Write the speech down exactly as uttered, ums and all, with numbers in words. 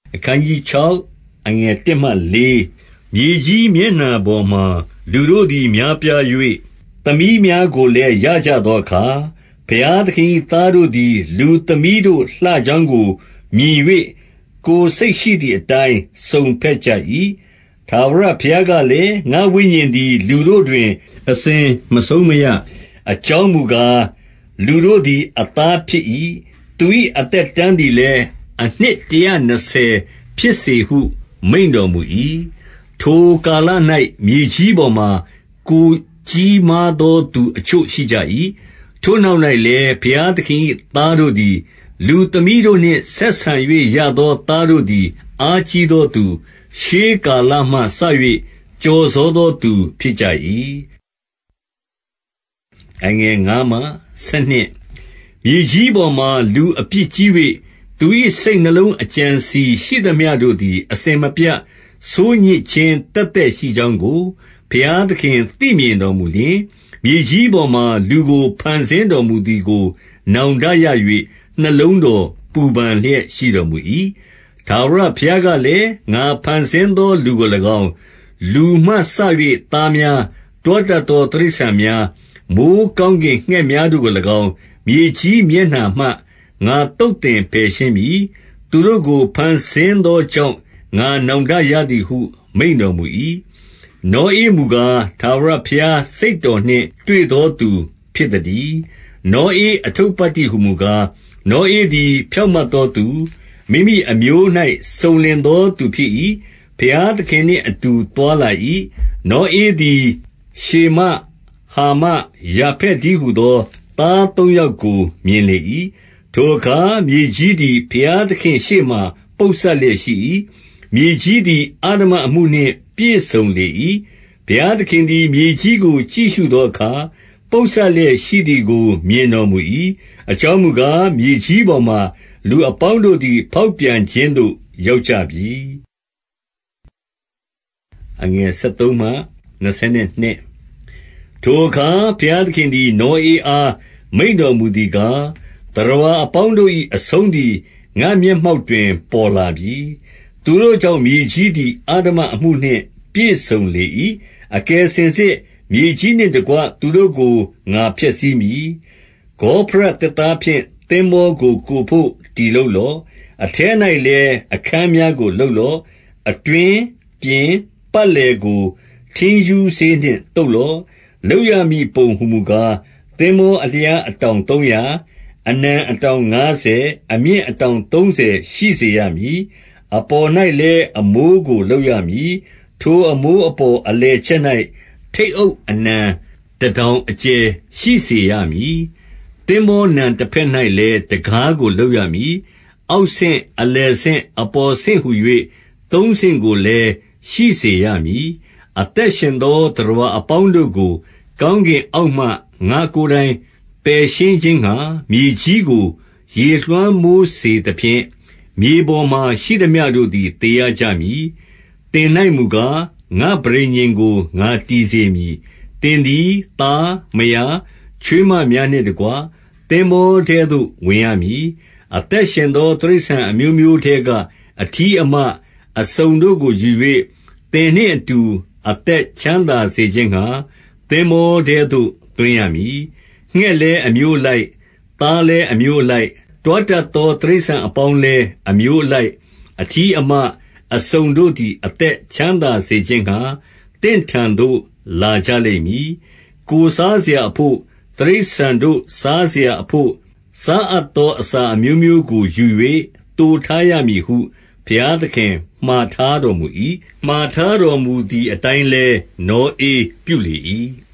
အခန်းကြီးခြောက်အငယ်တစ်မှလေးမြေကြီးမျက်နှာပေါ်မှလူတို့သည်များပြား၍သမီးများကိုလည်းရကြသောအခါဘုရားသခင်၏သားတို့သည်လူသမီးတို့လှကြောင်းကိုမြင်၍ကိုယ်စိတ်ရှိသည့်အတိုင်းစုံဖက်ကြ၏ထာဝရဘုရားကလည်းငါဝိညာဉ်သည်လူတို့တွင်အစဉ်မဆုံးမရအကြောင်းမူကားလူတို့သည်အသားဖြစ်၏သူ၏အသက်တန်းသည်လည်းအနှစ်တရာနှစ်ဆယ်ဖြစ်စေဟုမိန့်တော်မူ၏ထိုကာလ၌မြေကြီးပေါ်မှာကိုကြီးမားသောသူအချို့ရှိကြ၏ထိုနောက်၌လည်းဘုရားသခင်၏သားတို့သည်လူသမီးတို့နှင့်ဆက်ဆံ၍ရသောသားတို့သည်အားကြီးသောသူရှေးကာလမှစ၍ကြော်စောသောသူဖြစ်ကြ၏အငယ်ငါးမှဆယ်နှစ်မြေကြီးပေါ်မှာလူအပြစ်ကြီး၍သူ၏စိတ်နှလုံးအကြံစီရှိသမျှတို့သည်အစဉ်မပြတ်ဆိုးညစ်ခြင်းတက်တက်ရှိကြောင်းကိုဘုရားသခင်သိမြင်တော်မူလျှင်မြေကြီးပေါ်မှာလူကိုဖန်ဆင်းတော်မူသည်ကိုနောင်တရ၍နှလုံးတော်ပူပန်လျက်ရှိတော်မူ၏ထာဝရဘုရားကလည်းငါဖန်ဆင်းသောလူကို၎င်းလူမှစ၍သားများတွားတတ်သောတိရစ္ဆာန်များမိုးကောင်းကင်ငှက်များတို့ကို၎င်းမြေကြီးမျက်နှာမှငါတုတ်တင်ပယ်ရှင်းမည်သူတို့ကိုဖန်ဆင်းသောကြောင့်ငါနောင်တရသည်ဟုမိန့်တော်မူ၏နောဧမူကားထာဝရဘုရားစိတ်တော်နှင့်တွေ့သောသူဖြစ်သတည်းနောဧအထုပ္ပတ္တိဟုမူကားနောဧသည်ဖြောင့်မတ်သောသူမိမိအမျိုး၌စုံလင်သောသူဖြစ်၏ဘုရားသခင်နှင့်အတူသွားလာ၏နောဧသည်ရှေမဟာမယာဖက်တည်းဟုသောသားသုံးယောက်ကိုမြင်လေ၏ထိုအခါမြေကြီးသည်ဘုရားသခင့်ရှေ့မှပုပ်စပ်လျက်ရှိ၏မြေကြီးသည်အဓမ္မအမှုနှင့်ပြည့်စုံလေ၏ဘုရားသခင်သည်မြေကြီးကိုကြည့်ရှုသောအခါပုပ်စပ်လျက်ရှိသည်ကိုမြင်တော်မူ၏အကြောင်းမူကားမြေကြီးပေါ်မှလူအပေါင်းတို့သည်ဖောက်ပြန်ခြင်းသို့ရောက်ကြပြီအငယ်၁၃မှ၂၂ထိုအခါဘုရားသခင်သည်နောဧအားမိန့်တော်မူသည်ကားသတ္တဝါအပေါင်းတို့၏အဆုံးသည်ငါမျက်မှောက်တွင်ပေါ်လာပြီသူတို့ကြောင့်မြေကြီးသည်အဓမ္မအမှုနှင့်ပြည့်စုံလေ၏အကယ်စင်စစ်မြေကြီးနှင့်တကွသူတို့ကိုငါဖျက်ဆီးမည်ဂေါဖရသစ်သားဖြင့်သင်္ဘောကိုကိုဖို့တည်လုပ်လော့အထဲ၌လည်းအခန်းများကိုလုပ်လော့အတွင်ပြင်ပတ်လည်ကိုထင်းယူစေနှင့်တုပ်လော့လုပ်ရမည်ပုံဟုမူကားသင်္ဘောအလျားအတောင်သုံးရာအနံအတောင်ငါးဆယ်အမြင့်အတောင်သုံးဆယ်ရှိစေရမည်အပေါ်၌လည်းအမိုးကိုလုပ်ရမည်ထိုအမိုးအပေါ်အလယ်ချက်၌ထိတ်အုပ်အနံတထောင်အကျယ်ရှိစေရမည်သင်္ဘောနံတစ်ဖက်၌လည်းတကားကိုလုပ်ရမည်အောက်ဆင့်အလယ်ဆင့်အပေါ်ဆင့်ဟု၍သုံးဆင့်ကိုလည်းရှိစေရမည်အသက်ရှင်သောသတ္တဝါအပေါင်းတို့ကိုကောင်းကင်အောက်မှငါကိုယ်တိုင်ပယ်ရှင်းခြင်းငှါမြေကြီးကိုရေလွှမ်းမိုးစေသဖြင့်မြေပေါ်မှာရှိသမျှတို့သည်သေရကြမည်သင်၌မူကားငါပဋိညာဉ်ကိုငါတည်စေမည်သင်သည်သားမယားချွေးမများနှင့်တကွသင်္ဘောထဲသို့ဝင်ရမည်အသက်ရှင်သောတိရစ္ဆာန်အမျိုးမျိုးထဲကအထီးအမအစုံတို့ကိုယူ၍သင်နှင့်အတူအသက်ချမ်းသာစေခြင်းငှါသင်္ဘောထဲသို့သွင်းရမည်ငှက်လည်းအမျိုးလိုက်သားလည်းအမျိုးလိုက်တွားတတ်သောတိရစ္ဆာန်အပေါင်းလည်းအမျိုးလိုက်အထီးအမအစုံတို့သည်အသက်ချမ်းသာစေခြင်းငှါတင့်ထံသို့လာကြလိမ့်မည်ကိုယ်စားเสียအဖို့တိရစ္ဆာန်တို့စားเสียအဖို့စားအပ်သောအစာအမျိုးမျိုးကိုယူ၍တိုးထားရမည်ဟုဘုရားသခင်မှားထားတော်မူ၏မှားထားတော်မူသည့်အတိုင်းလည်းနောဧပြုလေ၏